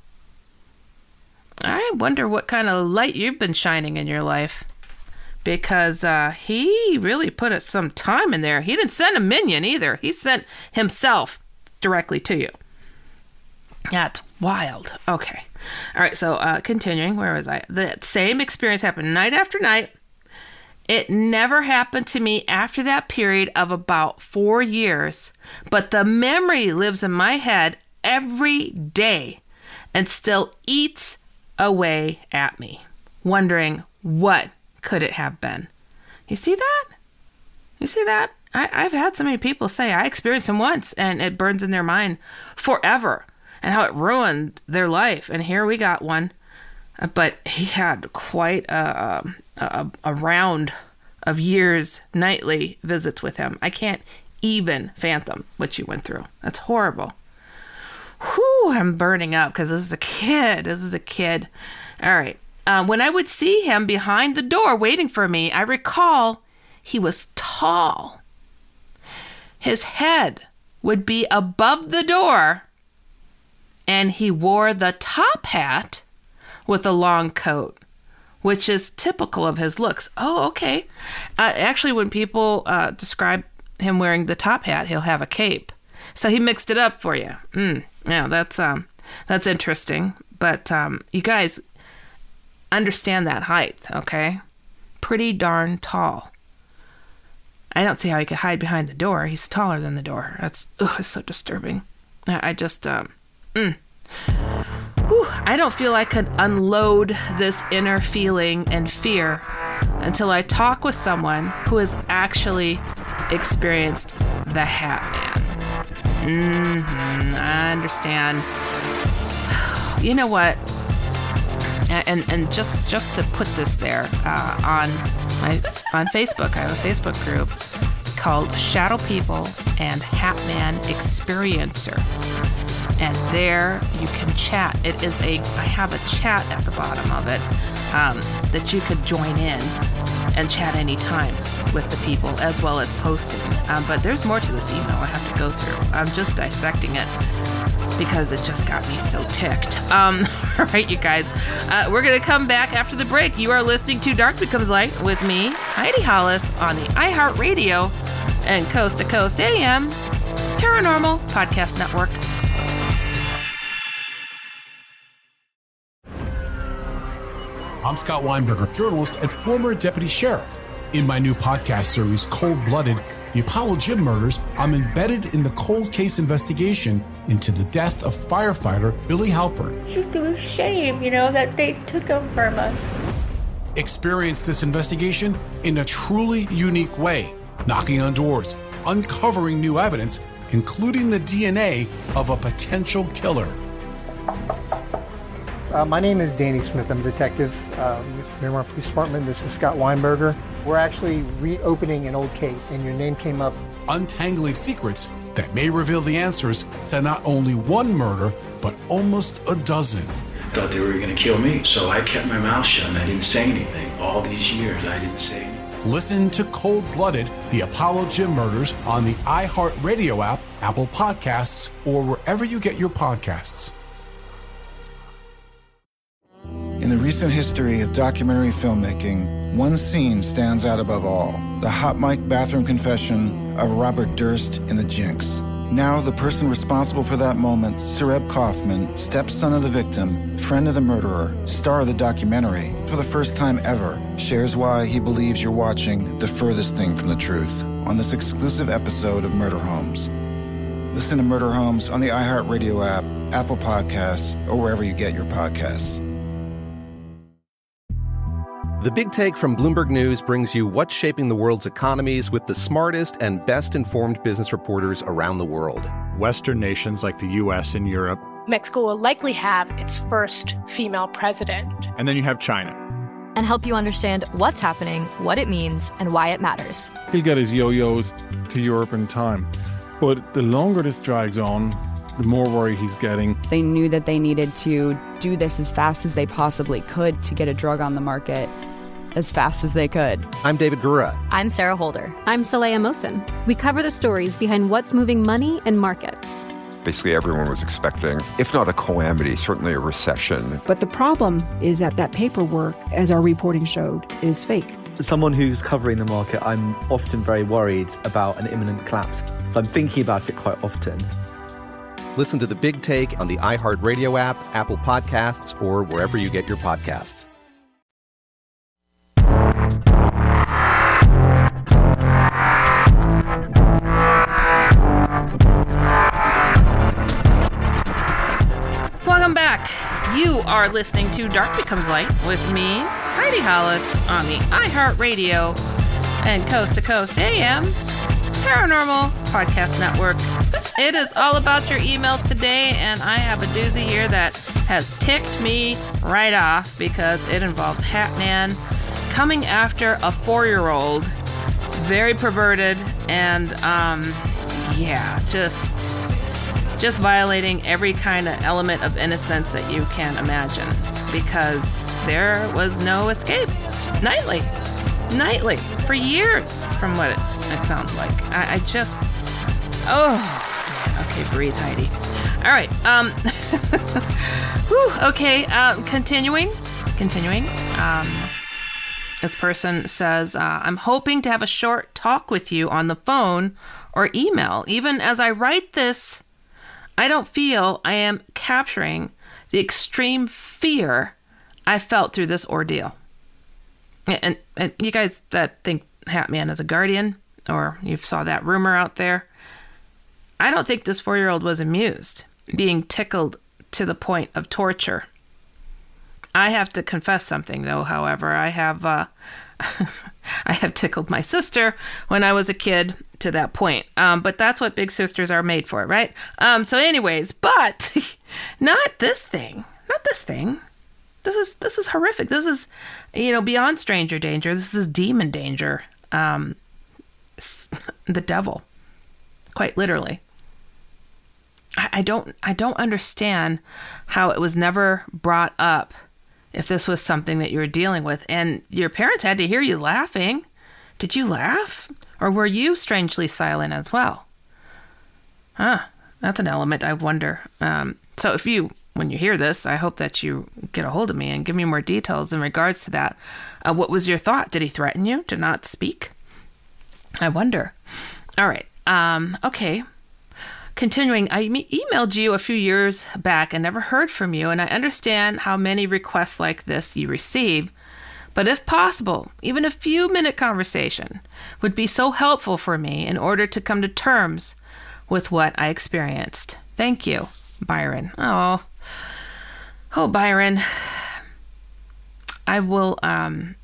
I wonder what kind of light you've been shining in your life, because he really put some time in there. He didn't send a minion either. He sent himself directly to you. That's wild. Okay. All right, so continuing, where was I? That same experience happened night after night. It never happened to me after that period of about 4 years, but the memory lives in my head every day and still eats away at me, wondering what could it have been. You see that? You see that? I've had so many people say I experienced him once and it burns in their mind forever, and how it ruined their life. And here we got one, but he had quite a round of years, nightly visits with him. I can't even fathom what you went through. That's horrible. Whew, I'm burning up because this is a kid. All right. When I would see him behind the door waiting for me, I recall he was tall. His head would be above the door, and he wore the top hat with a long coat, which is typical of his looks. Oh, okay. Actually, when people describe him wearing the top hat, he'll have a cape. So he mixed it up for you. Yeah, that's interesting. But you guys understand that height, okay? Pretty darn tall. I don't see how he could hide behind the door. He's taller than the door. It's so disturbing. I just, I don't feel I could unload this inner feeling and fear until I talk with someone who has actually experienced the Hatman. I understand. You know what? And just to put this there on Facebook, I have a Facebook group called Shadow People and Hatman Experiencer. And there you can chat. I have a chat at the bottom of it that you could join in and chat anytime with the people, as well as posting. But there's more to this email I have to go through. I'm just dissecting it because it just got me so ticked. All right, you guys. We're going to come back after the break. You are listening to Dark Becomes Light with me, Heidi Hollis, on the iHeartRadio and Coast to Coast AM Paranormal Podcast Network. I'm Scott Weinberger, journalist and former deputy sheriff. In my new podcast series, Cold Blooded, The Apollo Gym Murders, I'm embedded in the cold case investigation into the death of firefighter Billy Halpern. It's just a shame, that they took him from us. Experience this investigation in a truly unique way, knocking on doors, uncovering new evidence, including the DNA of a potential killer. My name is Danny Smith. I'm a detective with Miramar Police Department. This is Scott Weinberger. We're actually reopening an old case, and your name came up. Untangling secrets that may reveal the answers to not only one murder, but almost a dozen. I thought they were going to kill me, so I kept my mouth shut and I didn't say anything. All these years, I didn't say anything. Listen to Cold Blooded, The Apollo Gym Murders on the iHeartRadio app, Apple Podcasts, or wherever you get your podcasts. In the recent history of documentary filmmaking, one scene stands out above all: the hot mic bathroom confession of Robert Durst in The Jinx. Now, the person responsible for that moment, Sareb Kaufman, stepson of the victim, friend of the murderer, star of the documentary, for the first time ever, shares why he believes you're watching the furthest thing from the truth on this exclusive episode of Murder Homes. Listen to Murder Homes on the iHeartRadio app, Apple Podcasts, or wherever you get your podcasts. The Big Take from Bloomberg News brings you what's shaping the world's economies with the smartest and best-informed business reporters around the world. Western nations like the U.S. and Europe. Mexico will likely have its first female president. And then you have China. And help you understand what's happening, what it means, and why it matters. He'll get his yo-yos to Europe in time. But the longer this drags on, the more worry he's getting. They knew that they needed to do this as fast as they possibly could to get a drug on the market as fast as they could. I'm David Gura. I'm Sarah Holder. I'm Saleha Mohsen. We cover the stories behind what's moving money and markets. Basically, everyone was expecting, if not a calamity, certainly a recession. But the problem is that paperwork, as our reporting showed, is fake. As someone who's covering the market, I'm often very worried about an imminent collapse. So I'm thinking about it quite often. Listen to The Big Take on the iHeartRadio app, Apple Podcasts, or wherever you get your podcasts. Welcome back. You are listening to Dark Becomes Light with me, Heidi Hollis, on the iHeartRadio and Coast to Coast AM Paranormal Podcast Network. It is all about your emails today, and I have a doozy here that has ticked me right off because it involves Hatman coming after a 4-year-old, very perverted, and just violating every kind of element of innocence that you can imagine, because there was no escape. Nightly, for years, from what it sounds like. Okay, breathe, Heidi. All right, continuing. This person says, I'm hoping to have a short talk with you on the phone or email. Even as I write this, I don't feel I am capturing the extreme fear I felt through this ordeal. And you guys that think Hatman is a guardian, or you saw that rumor out there, I don't think this 4-year-old was amused, being tickled to the point of torture. I have to confess something, though, however. I have tickled my sister when I was a kid to that point. But that's what big sisters are made for, right? So anyways, but not this thing. This is horrific. This is, beyond stranger danger. This is demon danger. The devil, quite literally. I don't understand how it was never brought up if this was something that you were dealing with. And your parents had to hear you laughing. Did you laugh? Or were you strangely silent as well? That's an element, I wonder. So when you hear this, I hope that you get a hold of me and give me more details in regards to that. What was your thought? Did he threaten you to not speak? I wonder. All right. Okay. Continuing, I emailed you a few years back and never heard from you, and I understand how many requests like this you receive. But if possible, even a few-minute conversation would be so helpful for me in order to come to terms with what I experienced. Thank you, Byron. Oh, Byron. I will, I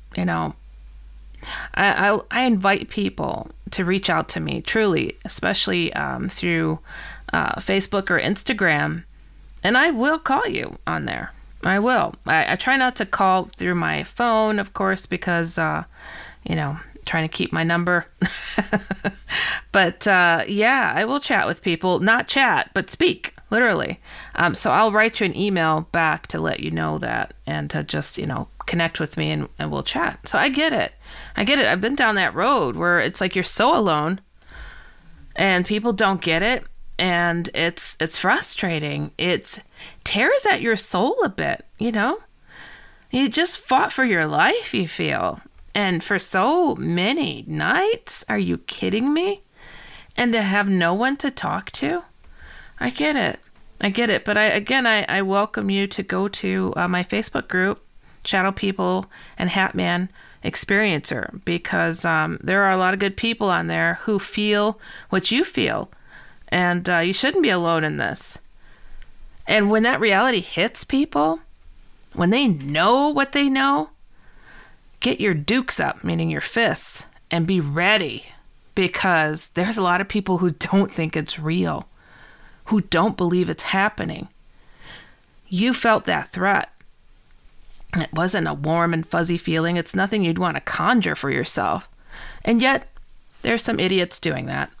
invite people to reach out to me, truly, especially through Facebook or Instagram, and I will call you on there. I will. I try not to call through my phone, of course, because, trying to keep my number. But, I will chat with people. Not chat, but speak, literally. So I'll write you an email back to let you know that and to just, connect with me and we'll chat. So I get it. I've been down that road where it's like you're so alone and people don't get it. And it's frustrating. It tears at your soul a bit, You just fought for your life, you feel. And for so many nights, are you kidding me? And to have no one to talk to? I get it. But I welcome you to go to my Facebook group, Shadow People and Hatman Experiencer, because there are a lot of good people on there who feel what you feel. And you shouldn't be alone in this. And when that reality hits people, when they know what they know, get your dukes up, meaning your fists, and be ready. Because there's a lot of people who don't think it's real, who don't believe it's happening. You felt that threat. It wasn't a warm and fuzzy feeling. It's nothing you'd want to conjure for yourself. And yet, there's some idiots doing that.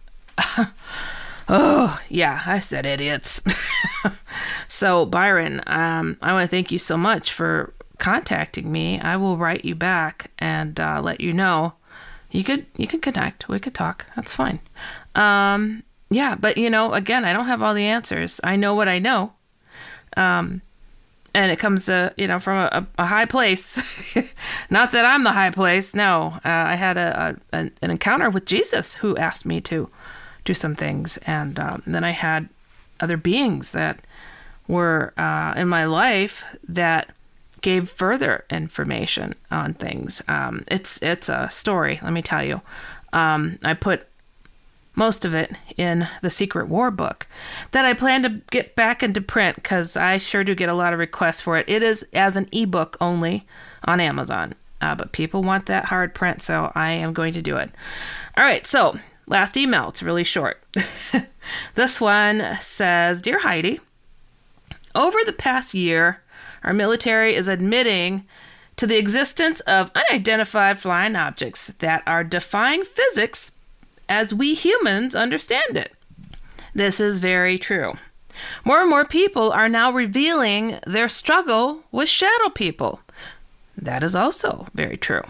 Oh, yeah, I said idiots. So, Byron, I want to thank you so much for contacting me. I will write you back and let you know. You can connect. We could talk. That's fine. But, again, I don't have all the answers. I know what I know. And it comes, from a high place. Not that I'm the high place. No, I had an encounter with Jesus who asked me to do some things. And then I had other beings that were in my life that gave further information on things. It's a story, let me tell you. I put most of it in the Secret War book that I plan to get back into print because I sure do get a lot of requests for it. It is as an ebook only on Amazon, but people want that hard print, so I am going to do it. All right, so last email. It's really short. This one says, Dear Heidi, over the past year, our military is admitting to the existence of unidentified flying objects that are defying physics as we humans understand it. This is very true. More and more people are now revealing their struggle with shadow people. That is also very true.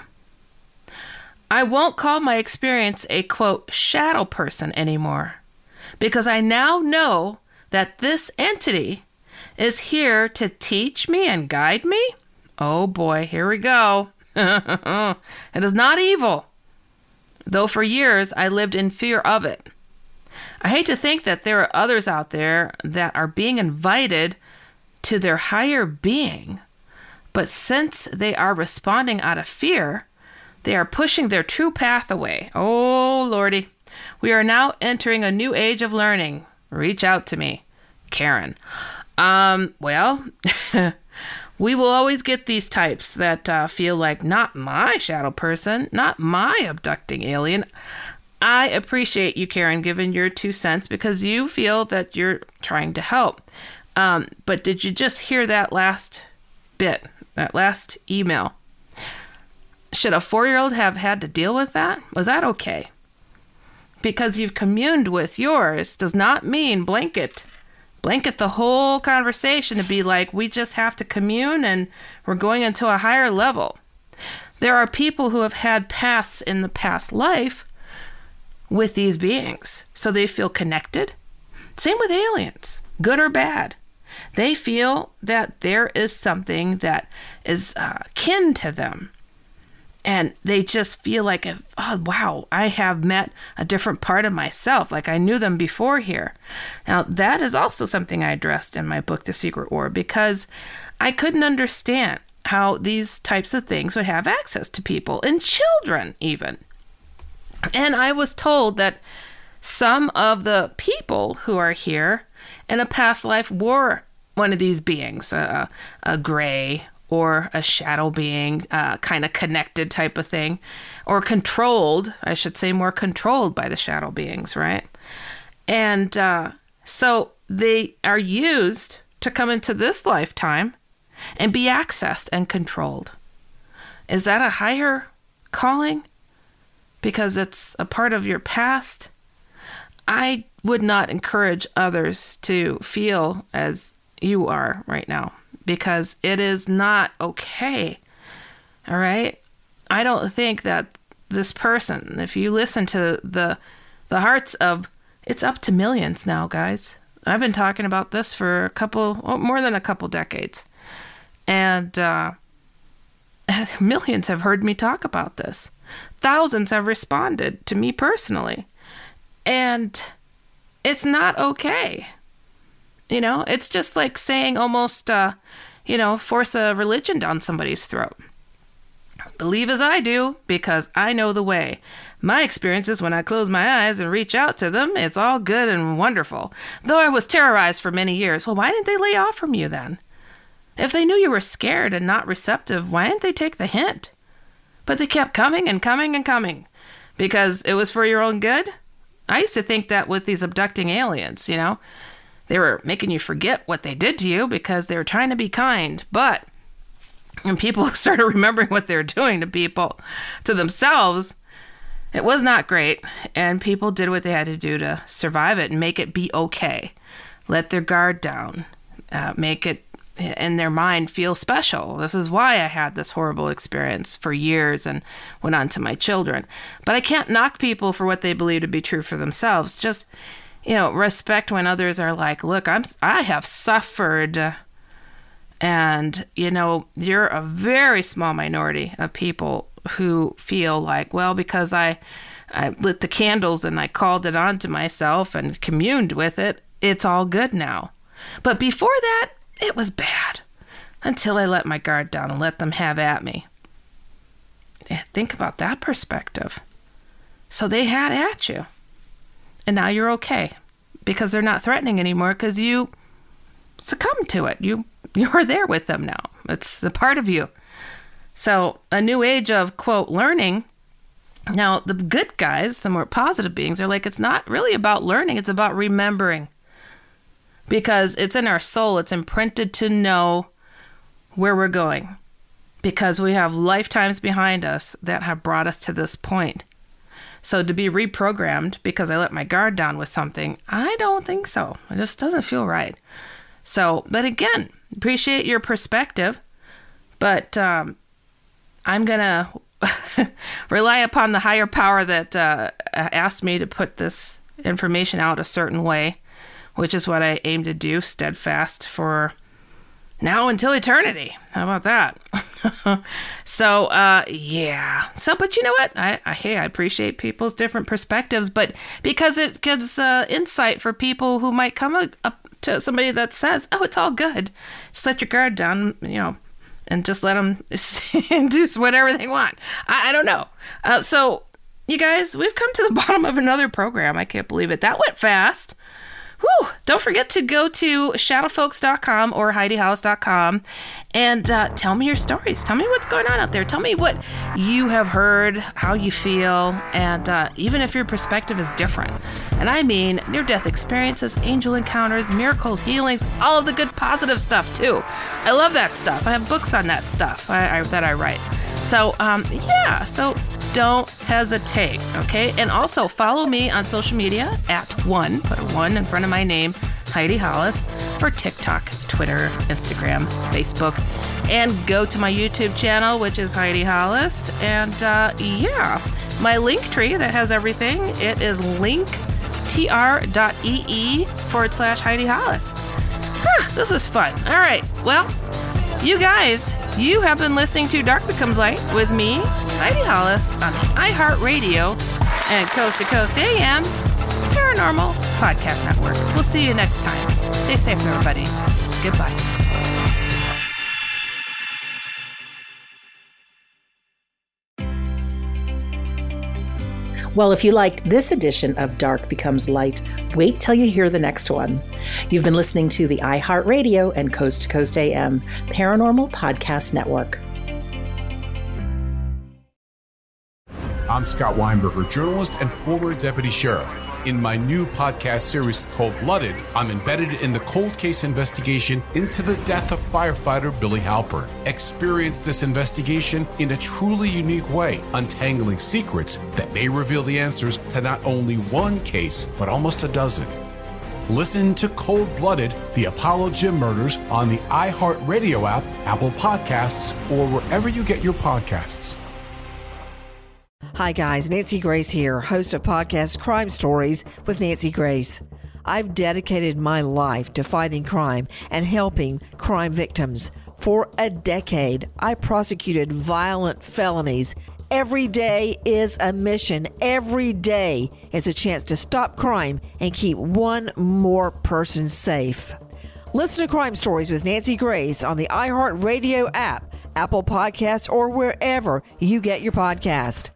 I won't call my experience a, quote, shadow person anymore, because I now know that this entity is here to teach me and guide me. Oh boy, here we go. It is not evil, though for years I lived in fear of it. I hate to think that there are others out there that are being invited to their higher being, but since they are responding out of fear, they are pushing their true path away. Oh, Lordy. We are now entering a new age of learning. Reach out to me, Karen. Well, we will always get these types that feel like, not my shadow person, not my abducting alien. I appreciate you, Karen, giving your 2 cents because you feel that you're trying to help. But did you just hear that last bit that last email. Should a 4-year-old have had to deal with that? Was that okay? Because you've communed with yours does not mean blanket the whole conversation to be like, we just have to commune and we're going into a higher level. There are people who have had paths in the past life with these beings, so they feel connected. Same with aliens, good or bad. They feel that there is something that is kin to them. And they just feel like, oh, wow, I have met a different part of myself, like I knew them before here. Now, that is also something I addressed in my book, The Secret War, because I couldn't understand how these types of things would have access to people, and children even. And I was told that some of the people who are here in a past life were one of these beings, a gray or a shadow being, kind of connected type of thing, or controlled, I should say more controlled by the shadow beings, right? And so they are used to come into this lifetime and be accessed and controlled. Is that a higher calling? Because it's a part of your past? I would not encourage others to feel as you are right now, because it is not okay. All right? I don't think that this person, if you listen to the hearts of, it's up to millions now, guys. I've been talking about this for more than a couple decades. And millions have heard me talk about this. Thousands have responded to me personally. And it's not okay. You know, it's just like saying almost, force a religion down somebody's throat. Believe as I do, because I know the way. My experience is when I close my eyes and reach out to them, it's all good and wonderful. Though I was terrorized for many years. Well, why didn't they lay off from you then? If they knew you were scared and not receptive, why didn't they take the hint? But they kept coming and coming and coming. Because it was for your own good? I used to think that with these abducting aliens, they were making you forget what they did to you because they were trying to be kind. But when people started remembering what they were doing to people, to themselves, it was not great. And people did what they had to do to survive it and make it be okay. Let their guard down. Make it, in their mind, feel special. This is why I had this horrible experience for years and went on to my children. But I can't knock people for what they believe to be true for themselves. Just, respect when others are like, look, I have suffered. And, you're a very small minority of people who feel like, well, because I lit the candles and I called it onto myself and communed with it, it's all good now. But before that, it was bad until I let my guard down and let them have at me. Yeah, think about that perspective. So they had at you. And now you're okay because they're not threatening anymore because you succumbed to it. You're there with them now. It's a part of you. So a new age of, quote, learning. Now, the good guys, the more positive beings, are like, it's not really about learning. It's about remembering. Because it's in our soul. It's imprinted to know where we're going. Because we have lifetimes behind us that have brought us to this point. So to be reprogrammed because I let my guard down with something, I don't think so. It just doesn't feel right. So, but again, appreciate your perspective. But I'm going to rely upon the higher power that asked me to put this information out a certain way, which is what I aim to do, steadfast for now until eternity. How about that? So, yeah. So, but you know what? I appreciate people's different perspectives, but because it gives insight for people who might come up to somebody that says, oh, it's all good. Just let your guard down, and just let them do whatever they want. I don't know. So, you guys, we've come to the bottom of another program. I can't believe it. That went fast. Don't forget to go to shadowfolks.com or HeidiHollis.com and tell me your stories. Tell me what's going on out there. Tell me what you have heard, how you feel, and even if your perspective is different. And I mean near-death experiences, angel encounters, miracles, healings, all of the good positive stuff too. I love that stuff. I have books on that stuff that I write. So, so don't hesitate, okay? And also follow me on social media at put a 1 in front of my name, Heidi Hollis, for TikTok, Twitter, Instagram, Facebook, and go to my YouTube channel, which is Heidi Hollis. And my link tree that has everything, it is linktr.ee/Heidi Hollis. This is fun. All right, well, you guys, you have been listening to Dark Becomes Light with me, Heidi Hollis, on the iHeartRadio and Coast to Coast AM Paranormal Podcast Network. We'll see you next time. Stay safe, everybody. Goodbye. Well, if you liked this edition of Dark Becomes Light, wait till you hear the next one. You've been listening to the iHeartRadio and Coast to Coast AM Paranormal Podcast Network. I'm Scott Weinberger, journalist and former deputy sheriff. In my new podcast series called Blooded, I'm embedded in the cold case investigation into the death of firefighter Billy Halpern. Experience this investigation in a truly unique way, untangling secrets that may reveal the answers to not only one case, but almost a dozen. Listen to Cold Blooded, the Apollo Gym Murders on the iHeartRadio app, Apple Podcasts, or wherever you get your podcasts. Hi guys, Nancy Grace here, host of podcast Crime Stories with Nancy Grace. I've dedicated my life to fighting crime and helping crime victims. For a decade, I prosecuted violent felonies. Every day is a mission. Every day is a chance to stop crime and keep one more person safe. Listen to Crime Stories with Nancy Grace on the iHeartRadio app, Apple Podcasts, or wherever you get your podcast.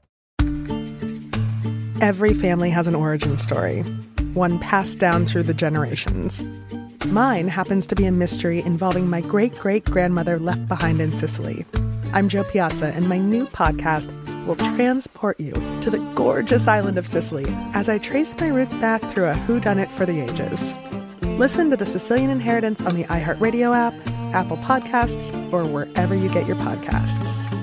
Every family has an origin story, one passed down through the generations. Mine happens to be a mystery involving my great-great-grandmother left behind in Sicily. I'm Jo Piazza, and my new podcast will transport you to the gorgeous island of Sicily as I trace my roots back through a whodunit for the ages. Listen to The Sicilian Inheritance on the iHeartRadio app, Apple Podcasts, or wherever you get your podcasts.